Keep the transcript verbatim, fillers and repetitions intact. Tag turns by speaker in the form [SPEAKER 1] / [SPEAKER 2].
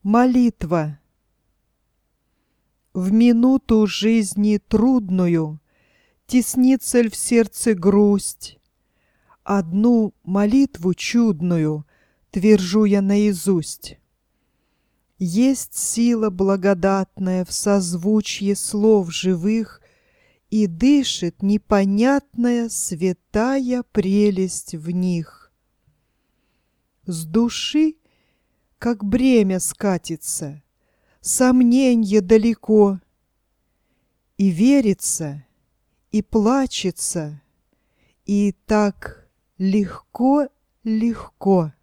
[SPEAKER 1] Молитва. В минуту жизни трудную теснится ль в сердце грусть? Одну молитву чудную твержу я наизусть. Есть сила благодатная в созвучье слов живых, и дышит непонятная святая прелесть в них. С души, как бремя скатится, сомненье далеко, и верится, и плачется, и так легко-легко.